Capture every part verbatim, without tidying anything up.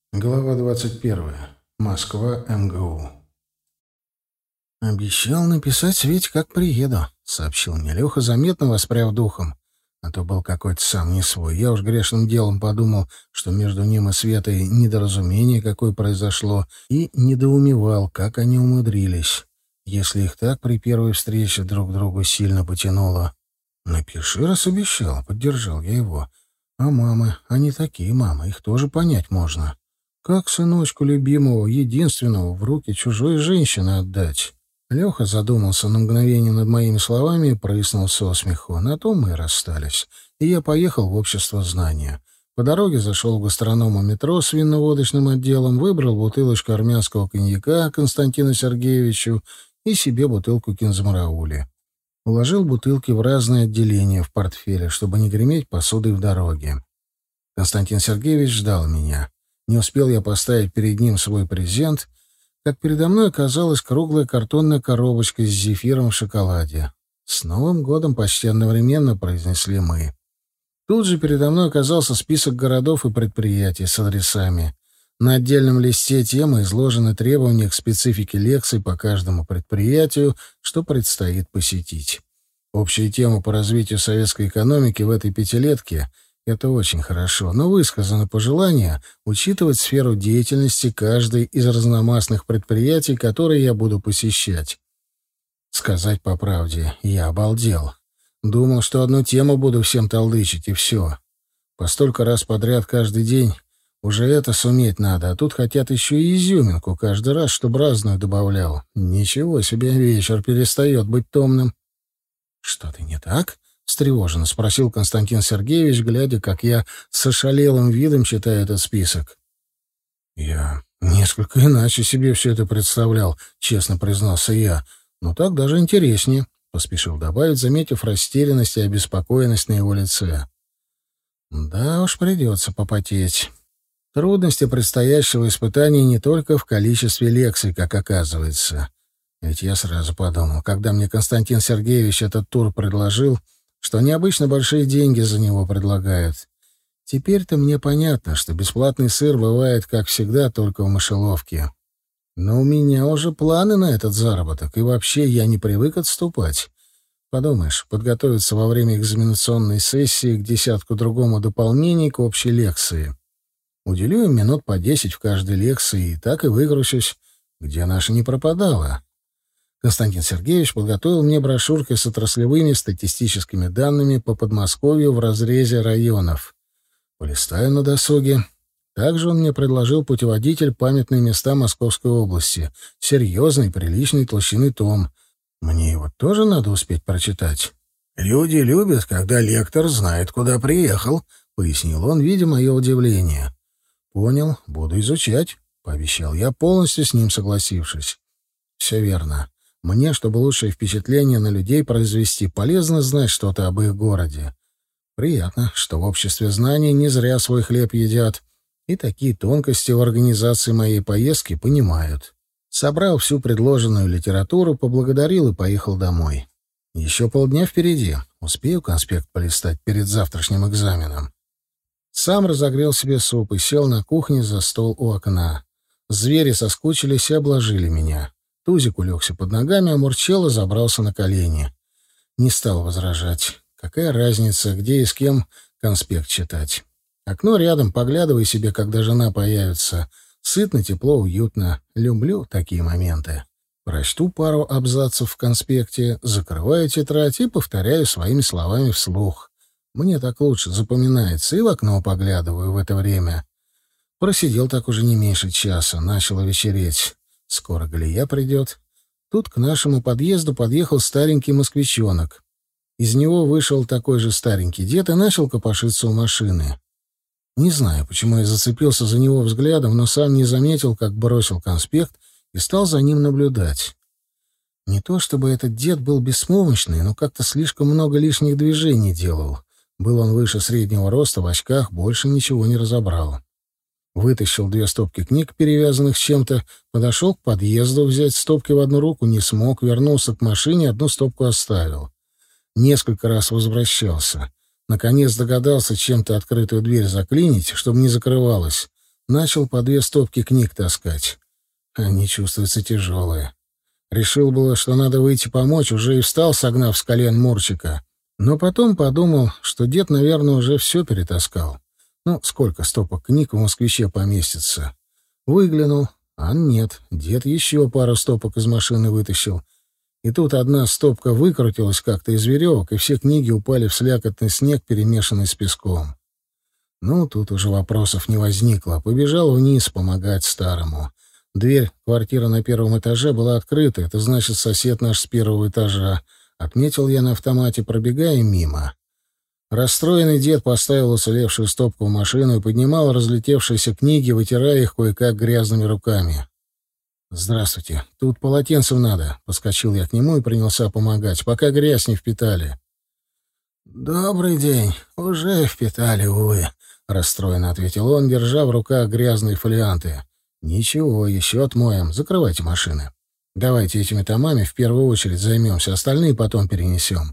Глава двадцать первая. Москва, эм гэ у. «Обещал написать Свете, как приеду», — сообщил мне Леха, заметно воспряв духом. А то был какой-то сам не свой. Я уж грешным делом подумал, что между ним и Светой недоразумение какое произошло, и недоумевал, как они умудрились, если их так при первой встрече друг к другу сильно потянуло. «Напиши, раз обещал», — поддержал я его. «А мамы, они такие мамы, их тоже понять можно. Как сыночку любимого, единственного, в руки чужой женщины отдать?» Леха задумался на мгновение над моими словами и прыснул со смеху. На том мы и расстались. И я поехал в общество знания. По дороге зашел в гастронома метро с винно-водочным отделом, выбрал бутылочку армянского коньяка Константину Сергеевичу и себе бутылку кинзмараули. Уложил бутылки в разные отделения в портфеле, чтобы не греметь посудой в дороге. Константин Сергеевич ждал меня. Не успел я поставить перед ним свой презент, как передо мной оказалась круглая картонная коробочка с зефиром в шоколаде. «С Новым годом!» — почти одновременно произнесли мы. Тут же передо мной оказался список городов и предприятий с адресами. На отдельном листе темы изложены требования к специфике лекций по каждому предприятию, что предстоит посетить. Общая тема по развитию советской экономики в этой пятилетке — это очень хорошо, но высказано пожелание учитывать сферу деятельности каждой из разномастных предприятий, которые я буду посещать. Сказать по правде, я обалдел. Думал, что одну тему буду всем толдычить, и все. По столько раз подряд каждый день уже это суметь надо, а тут хотят еще и изюминку каждый раз, чтобы разную добавлял. Ничего себе, вечер перестает быть томным. «Что-то не так?» — встревоженно спросил Константин Сергеевич, глядя, как я с ошалелым видом читаю этот список. «Я несколько иначе себе все это представлял», — честно признался я. «Но так даже интереснее», — поспешил добавить, заметив растерянность и обеспокоенность на его лице. «Да уж, придется попотеть. Трудности предстоящего испытания не только в количестве лекций, как оказывается. Ведь я сразу подумал, когда мне Константин Сергеевич этот тур предложил, что необычно большие деньги за него предлагают. Теперь-то мне понятно, что бесплатный сыр бывает, как всегда, только в мышеловке. Но у меня уже планы на этот заработок, и вообще я не привык отступать. Подумаешь, подготовиться во время экзаменационной сессии к десятку другому дополнений к общей лекции. Уделю им минут по десять в каждой лекции, и так и выгружусь, где наша не пропадала. Константин Сергеевич подготовил мне брошюркой с отраслевыми статистическими данными по Подмосковью в разрезе районов. Полистаю на досуге. Также он мне предложил путеводитель «Памятные места Московской области». Серьезный, приличной толщины том. Мне его тоже надо успеть прочитать. «Люди любят, когда лектор знает, куда приехал», — пояснил он, видя мое удивление. «Понял, буду изучать», — пообещал я, полностью с ним согласившись. «Все верно. Мне, чтобы лучшее впечатление на людей произвести, полезно знать что-то об их городе. Приятно, что в обществе знаний не зря свой хлеб едят, и такие тонкости в организации моей поездки понимают». Собрал всю предложенную литературу, поблагодарил и поехал домой. Еще полдня впереди. Успею конспект полистать перед завтрашним экзаменом. Сам разогрел себе суп и сел на кухне за стол у окна. Звери соскучились и обложили меня. Тузик улегся под ногами, а Мурчелло забрался на колени. Не стал возражать. Какая разница, где и с кем конспект читать? Окно рядом, поглядывай себе, когда жена появится. Сытно, тепло, уютно. Люблю такие моменты. Прочту пару абзацев в конспекте, закрываю тетрадь и повторяю своими словами вслух. Мне так лучше запоминается, и в окно поглядываю в это время. Просидел так уже не меньше часа, начало вечереть. Скоро Галия придет. Тут к нашему подъезду подъехал старенький москвичонок. Из него вышел такой же старенький дед и начал копошиться у машины. Не знаю, почему я зацепился за него взглядом, но сам не заметил, как бросил конспект и стал за ним наблюдать. Не то чтобы этот дед был беспомощный, но как-то слишком много лишних движений делал. Был он выше среднего роста, в очках, больше ничего не разобрал. Вытащил две стопки книг, перевязанных чем-то, подошел к подъезду, взять стопки в одну руку не смог, вернулся к машине, одну стопку оставил. Несколько раз возвращался. Наконец догадался чем-то открытую дверь заклинить, чтобы не закрывалась. начал по две стопки книг таскать. Они чувствуются тяжелые. Решил было, что надо выйти помочь, уже и встал, согнав с колен Мурчика. Но потом подумал, что дед, наверное, уже все перетаскал. Ну, сколько стопок книг в «Москвиче» поместится? Выглянул, а нет, дед еще пару стопок из машины вытащил. И тут одна стопка выкрутилась как-то из веревок, и все книги упали в слякотный снег, перемешанный с песком. Ну, тут уже вопросов не возникло. Побежал вниз помогать старому. Дверь квартиры на первом этаже была открыта, это значит, сосед наш с первого этажа. Отметил я на автомате, пробегая мимо. Расстроенный дед поставил уцелевшую стопку в машину и поднимал разлетевшиеся книги, вытирая их кое-как грязными руками. «Здравствуйте. Тут полотенцем надо». Подскочил я к нему и принялся помогать, пока грязь не впитали. «Добрый день. Уже впитали, увы», — расстроенно ответил он, держа в руках грязные фолианты. «Ничего, еще отмоем. Закрывайте машины. Давайте этими томами в первую очередь займемся, остальные потом перенесем».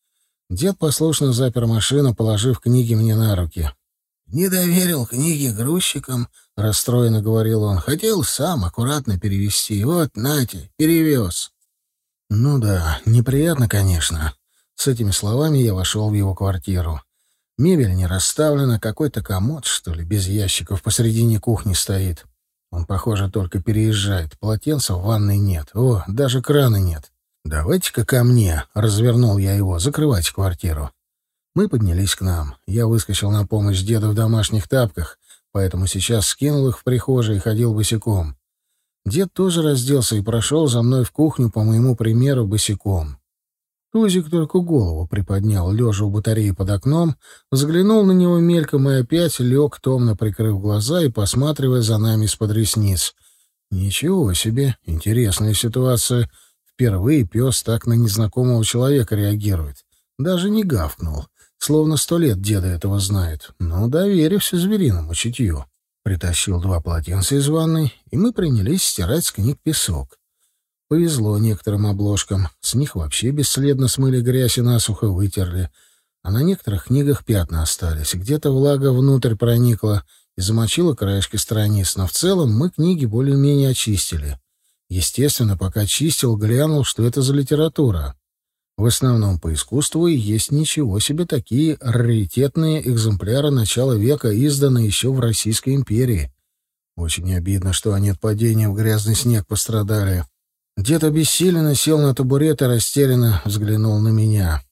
Дед послушно запер машину, положив книги мне на руки. «Не доверил книги грузчикам», — расстроенно говорил он. «Хотел сам аккуратно перевезти. Вот, нате, перевез». «Ну да, неприятно, конечно». С этими словами я вошел в его квартиру. Мебель не расставлена, какой-то комод, что ли, без ящиков посредине кухни стоит. Он, похоже, только переезжает. Полотенца в ванной нет. О, даже крана нет. «Давайте-ка ко мне», — развернул я его. «Закрывайте квартиру». Мы поднялись к нам. Я выскочил на помощь деду в домашних тапках, поэтому сейчас скинул их в прихожей и ходил босиком. Дед тоже разделся и прошел за мной в кухню, по моему примеру, босиком. Тузик только голову приподнял, лежа у батареи под окном, взглянул на него мельком и опять лег, томно прикрыв глаза и посматривая за нами из-под ресниц. Ничего себе, интересная ситуация. Впервые пес так на незнакомого человека реагирует. Даже не гавкнул, словно сто лет деда этого знает. Но доверился звериному чутью. Притащил два полотенца из ванной, и мы принялись стирать с книг песок. Повезло некоторым обложкам. С них вообще бесследно смыли грязь и насухо вытерли. А на некоторых книгах пятна остались. Где-то влага внутрь проникла и замочила краешки страниц. Но в целом мы книги более-менее очистили. Естественно, пока чистил, глянул, что это за литература. В основном по искусству и есть ничего себе такие раритетные экземпляры начала века, изданные еще в Российской империи. Очень обидно, что они от падения в грязный снег пострадали. Дед обессиленно сел на табурет и растерянно взглянул на меня.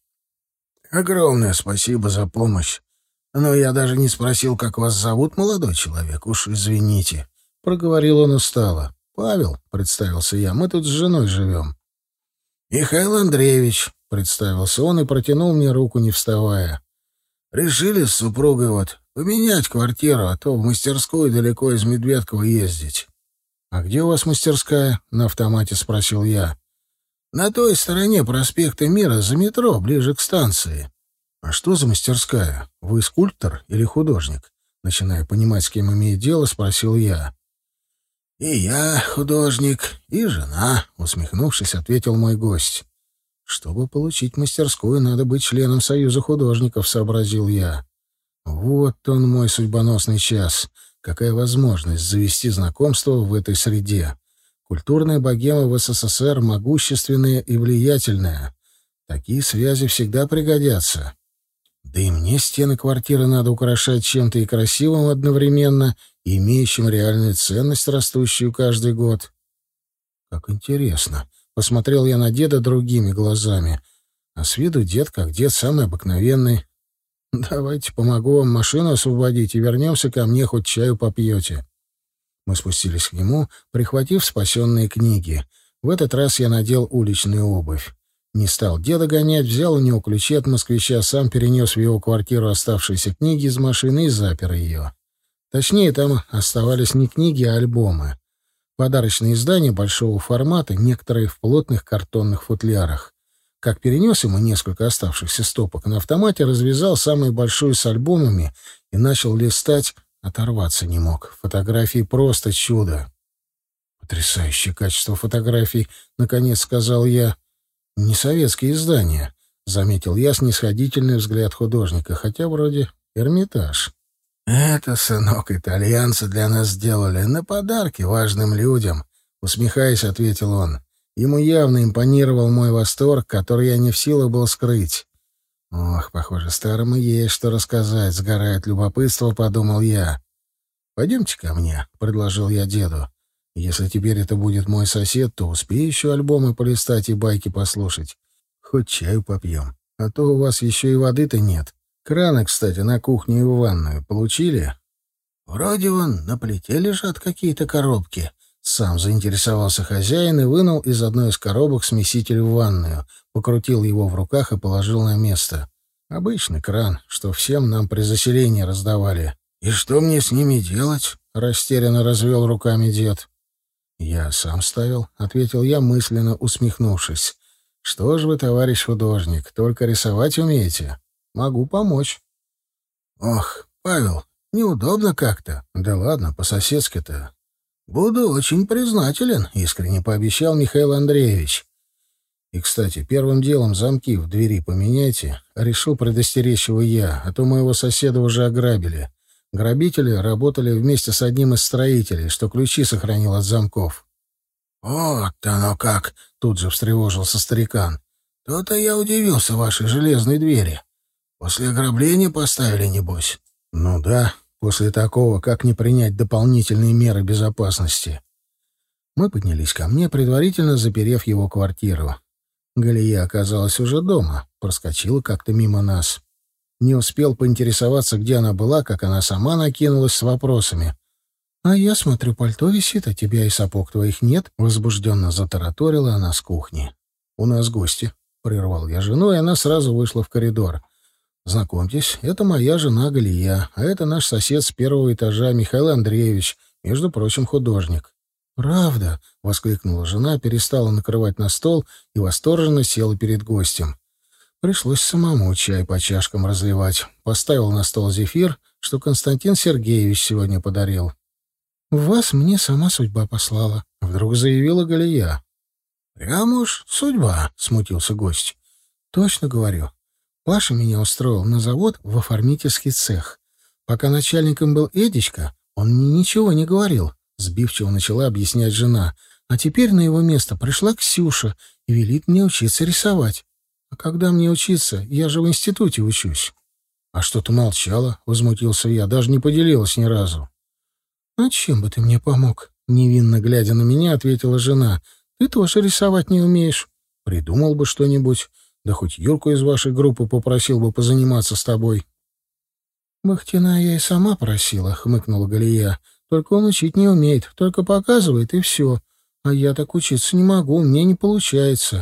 «Огромное спасибо за помощь. Но я даже не спросил, как вас зовут, молодой человек. Уж извините», — проговорил он устало. «Павел», — представился я, — «мы тут с женой живем». «Михаил Андреевич», — представился он и протянул мне руку, не вставая. «Решили с супругой вот поменять квартиру, а то в мастерскую далеко из Медведкова ездить». «А где у вас мастерская?» — на автомате спросил я. «На той стороне проспекта Мира, за метро, ближе к станции». «А что за мастерская? Вы скульптор или художник?» Начиная понимать, с кем имеет дело, спросил я. «И я художник, и жена», — усмехнувшись, ответил мой гость. «Чтобы получить мастерскую, надо быть членом Союза художников», — сообразил я. «Вот он, мой судьбоносный час. Какая возможность завести знакомство в этой среде. Культурная богема в СССР могущественная и влиятельная. Такие связи всегда пригодятся. Да и мне стены квартиры надо украшать чем-то и красивым одновременно, и имеющим реальную ценность, растущую каждый год». «Как интересно», — посмотрел я на деда другими глазами. А с виду дед как дед, самый обыкновенный. «Давайте помогу вам машину освободить и вернемся ко мне, хоть чаю попьете». Мы спустились к нему, прихватив спасенные книги. В этот раз я надел уличную обувь. Не стал деда гонять, взял у него ключи от москвича, сам перенес в его квартиру оставшиеся книги из машины и запер ее. Точнее, там оставались не книги, а альбомы. Подарочные издания большого формата, некоторые в плотных картонных футлярах. Как перенес ему несколько оставшихся стопок, на автомате развязал самую большую с альбомами и начал листать, оторваться не мог. Фотографии просто чудо. «Потрясающее качество фотографий», — наконец сказал я. «Не советские издания», — заметил я снисходительный взгляд художника, хотя вроде Эрмитаж. «Это, сынок, итальянцы для нас сделали на подарки важным людям», — усмехаясь, ответил он. Ему явно импонировал мой восторг, который я не в силах был скрыть. «Ох, похоже, старому есть что рассказать, сгорает любопытство», — подумал я. «Пойдемте ко мне», — предложил я деду. «Если теперь это будет мой сосед, то успею еще альбомы полистать и байки послушать. Хоть чаю попьем, а то у вас еще и воды-то нет. Краны, кстати, на кухню и в ванную получили?» «Вроде вон на плите лежат какие-то коробки». Сам заинтересовался хозяин и вынул из одной из коробок смеситель в ванную, покрутил его в руках и положил на место. Обычный кран, что всем нам при заселении раздавали. «И что мне с ними делать?» — растерянно развел руками дед. «Я сам ставил», — ответил я, мысленно усмехнувшись. «Что ж вы, товарищ художник, только рисовать умеете? Могу помочь». «Ох, Павел, неудобно как-то». «Да ладно, по-соседски-то». «Буду очень признателен», — искренне пообещал Михаил Андреевич. «И, кстати, первым делом замки в двери поменяйте», — решил предостеречь его я, а то моего соседа уже ограбили. Грабители работали вместе с одним из строителей, что ключи сохранил от замков. «Вот оно как!» — тут же встревожился старикан. «То-то я удивился вашей железной двери. После ограбления поставили, небось?» «Ну да, после такого, как не принять дополнительные меры безопасности?» Мы поднялись ко мне, предварительно заперев его квартиру. Галия оказалась уже дома, проскочила как-то мимо нас. Не успел поинтересоваться, где она была, как она сама накинулась с вопросами. «А я смотрю, пальто висит, а тебя и сапог твоих нет», — возбужденно затараторила она с кухни. «У нас гости», — прервал я жену, и она сразу вышла в коридор. «Знакомьтесь, это моя жена Галия, а это наш сосед с первого этажа Михаил Андреевич, между прочим, художник». «Правда?» — воскликнула жена, перестала накрывать на стол и восторженно села перед гостем. Пришлось самому чай по чашкам разливать. Поставил на стол зефир, что Константин Сергеевич сегодня подарил. «Вас мне сама судьба послала», — вдруг заявила Галия. «Прямо уж судьба», — смутился гость. «Точно говорю. Паша меня устроил на завод в оформительский цех. Пока начальником был Эдичка, он мне ничего не говорил», — сбивчиво начала объяснять жена. «А теперь на его место пришла Ксюша и велит мне учиться рисовать. А когда мне учиться? Я же в институте учусь». «А что ты молчала?» — возмутился я. «Даже не поделилась ни разу». «А чем бы ты мне помог?» — невинно глядя на меня, ответила жена. «Ты тоже рисовать не умеешь. Придумал бы что-нибудь. Да хоть Юрку из вашей группы попросил бы позаниматься с тобой». «Бахтина я и сама просила», — хмыкнула Галия. «Только он учить не умеет, только показывает, и все. А я так учиться не могу, мне не получается».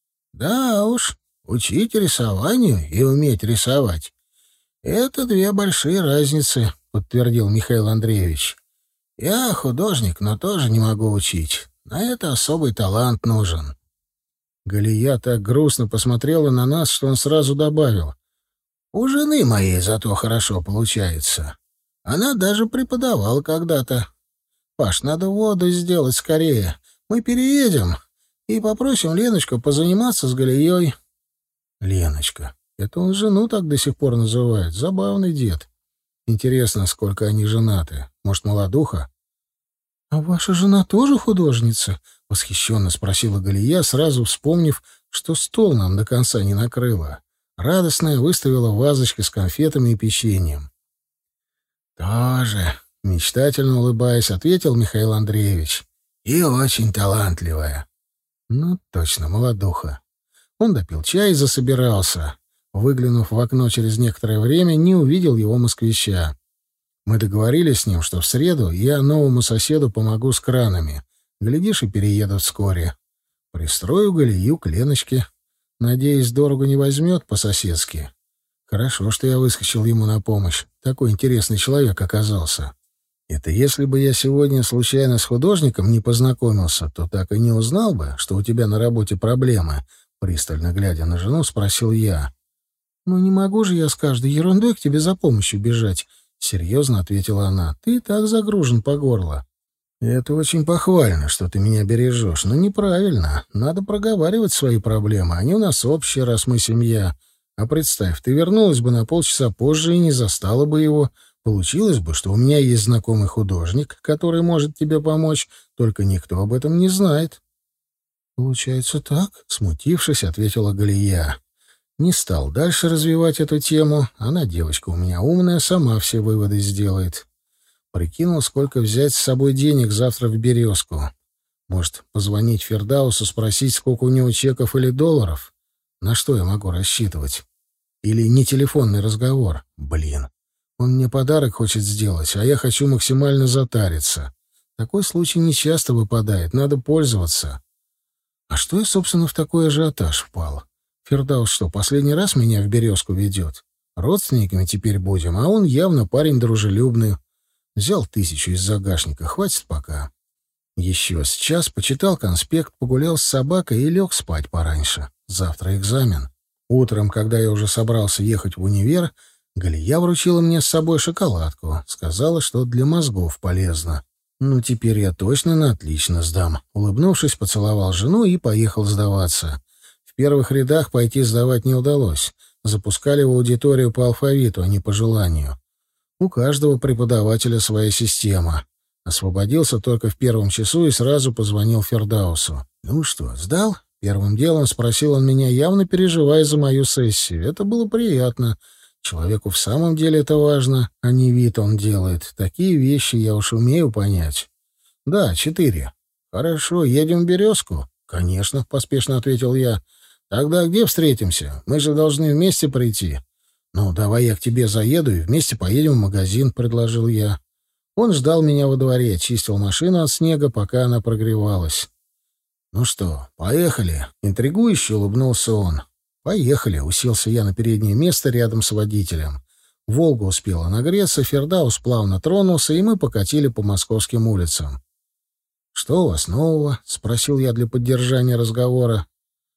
«Да уж, учить рисованию и уметь рисовать — это две большие разницы», — подтвердил Михаил Андреевич. «Я художник, но тоже не могу учить. На это особый талант нужен». Галия так грустно посмотрела на нас, что он сразу добавил. «У жены моей зато хорошо получается. Она даже преподавала когда-то. Паш, надо воду сделать скорее. Мы переедем и попросим Леночку позаниматься с Галией». «Леночка. Это он жену так до сих пор называет. Забавный дед. Интересно, сколько они женаты. Может, молодуха?» «А ваша жена тоже художница?» — восхищенно спросила Галия, сразу вспомнив, что стол нам до конца не накрыла. Радостная выставила вазочки с конфетами и печеньем. «Тоже», — мечтательно улыбаясь, ответил Михаил Андреевич. «И очень талантливая». «Ну, точно, молодуха». Он допил чай и засобирался. Выглянув в окно через некоторое время, не увидел его москвича. Мы договорились с ним, что в среду я новому соседу помогу с кранами. Глядишь, и переедут вскоре. Пристрою Галию к Леночке. Надеюсь, дорого не возьмет по-соседски. Хорошо, что я выскочил ему на помощь. Такой интересный человек оказался. Это если бы я сегодня случайно с художником не познакомился, то так и не узнал бы, что у тебя на работе проблемы. Пристально глядя на жену, спросил я. «Ну не могу же я с каждой ерундой к тебе за помощью бежать», — серьезно ответила она. «Ты и так загружен по горло». «Это очень похвально, что ты меня бережешь, но неправильно. Надо проговаривать свои проблемы. Они у нас общие, раз мы семья. А представь, ты вернулась бы на полчаса позже и не застала бы его», Получилось бы, что у меня есть знакомый художник, который может тебе помочь, только никто об этом не знает. Получается так, смутившись, ответила Галия. Не стал дальше развивать эту тему. Она, девочка у меня умная, сама все выводы сделает. Прикинул, сколько взять с собой денег завтра в «Березку». Может, позвонить Фердаусу, спросить, сколько у него чеков или долларов? На что я могу рассчитывать? Или не телефонный разговор? Блин. Он мне подарок хочет сделать, а я хочу максимально затариться. Такой случай нечасто выпадает, надо пользоваться. А что я, собственно, в такой ажиотаж впал? Фердаус что, последний раз меня в «Березку» ведет? Родственниками теперь будем, а он явно парень дружелюбный. Взял тысячу из загашника, хватит пока. Еще с час почитал конспект, погулял с собакой и лег спать пораньше. Завтра экзамен. Утром, когда я уже собрался ехать в универ, Галия вручила мне с собой шоколадку. Сказала, что для мозгов полезно. Ну, теперь я точно на отлично сдам. Улыбнувшись, поцеловал жену и поехал сдаваться. В первых рядах пойти сдавать не удалось. Запускали в аудиторию по алфавиту, а не по желанию. У каждого преподавателя своя система. Освободился только в первом часу и сразу позвонил Фердаусу. «Ну что, сдал?» Первым делом спросил он меня, явно переживая за мою сессию. Это было приятно. Человеку в самом деле это важно, а не вид он делает. Такие вещи я уж умею понять. «Да, четыре». «Хорошо, едем в «Березку»?» «Конечно», — поспешно ответил я. «Тогда где встретимся? Мы же должны вместе прийти». «Ну, давай я к тебе заеду и вместе поедем в магазин», — предложил я. Он ждал меня во дворе, чистил машину от снега, пока она прогревалась. «Ну что, поехали?» — интригующе улыбнулся он. «Поехали», — уселся я на переднее место рядом с водителем. «Волга» успела нагреться, Фердаус плавно тронулся, и мы покатили по московским улицам. «Что у вас нового?» — спросил я для поддержания разговора.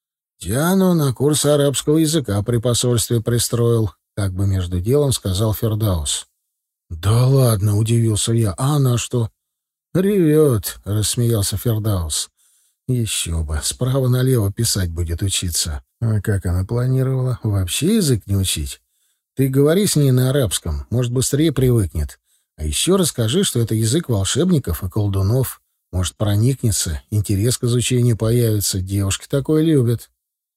«Диану на курс арабского языка при посольстве пристроил», — как бы между делом сказал Фердаус. «Да ладно», — удивился я. «А она что?» «Ревет», — рассмеялся Фердаус. «Еще бы, справа налево писать будет учиться». «А как она планировала? Вообще язык не учить? Ты говори с ней на арабском, может, быстрее привыкнет. А еще расскажи, что это язык волшебников и колдунов. Может, проникнется, интерес к изучению появится. Девушки такое любят».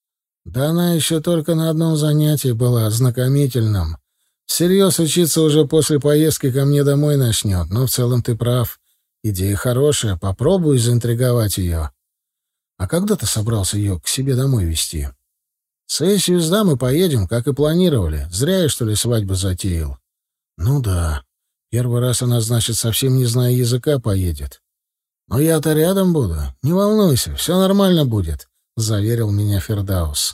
«Да она еще только на одном занятии была, ознакомительном. Всерьез учиться уже после поездки ко мне домой начнет, но в целом ты прав. Идея хорошая, попробуй заинтриговать ее». «А когда ты собрался ее к себе домой везти?» «Сессию сдам и поедем, как и планировали. Зря я, что ли, свадьбу затеял». «Ну да. Первый раз она, значит, совсем не зная языка, поедет». «Но я-то рядом буду. Не волнуйся, все нормально будет», — заверил меня Фердаус.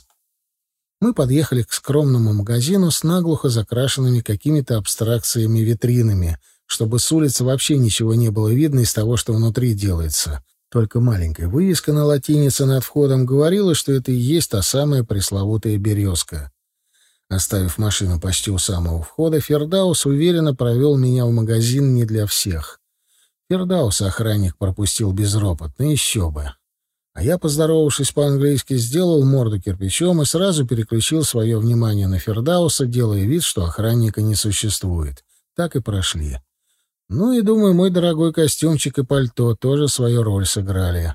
Мы подъехали к скромному магазину с наглухо закрашенными какими-то абстракциями витринами, чтобы с улицы вообще ничего не было видно из того, что внутри делается. Только маленькая вывеска на латинице над входом говорила, что это и есть та самая пресловутая «Березка». Оставив машину почти у самого входа, Фердаус уверенно провел меня в магазин не для всех. Фердауса охранник пропустил безропотно, еще бы. А я, поздоровавшись по-английски, сделал морду кирпичом и сразу переключил свое внимание на Фердауса, делая вид, что охранника не существует. Так и прошли. Ну и, думаю, мой дорогой костюмчик и пальто тоже свою роль сыграли.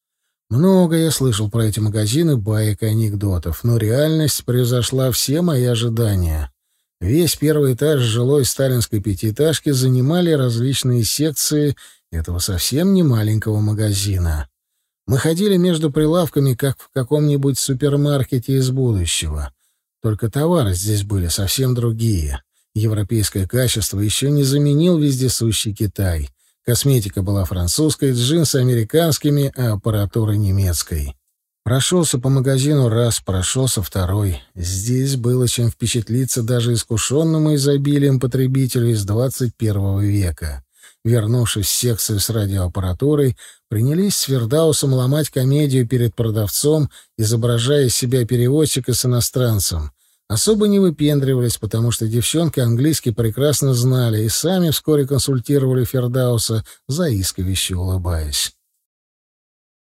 Много я слышал про эти магазины, баек и анекдотов, но реальность превзошла все мои ожидания. Весь первый этаж жилой сталинской пятиэтажки занимали различные секции этого совсем не маленького магазина. Мы ходили между прилавками, как в каком-нибудь супермаркете из будущего. Только товары здесь были совсем другие. Европейское качество еще не заменил вездесущий Китай. Косметика была французской, джинсы американскими, а аппаратура немецкой. Прошелся по магазину раз, прошелся второй. Здесь было чем впечатлиться даже искушенному изобилием потребителю из двадцать первого века. Вернувшись в секцию с радиоаппаратурой, принялись с Фердаусом ломать комедию перед продавцом, изображая из себя переводчика с иностранцем. Особо не выпендривались, потому что девчонки английский прекрасно знали и сами вскоре консультировали Фердауса, заискивающе улыбаясь.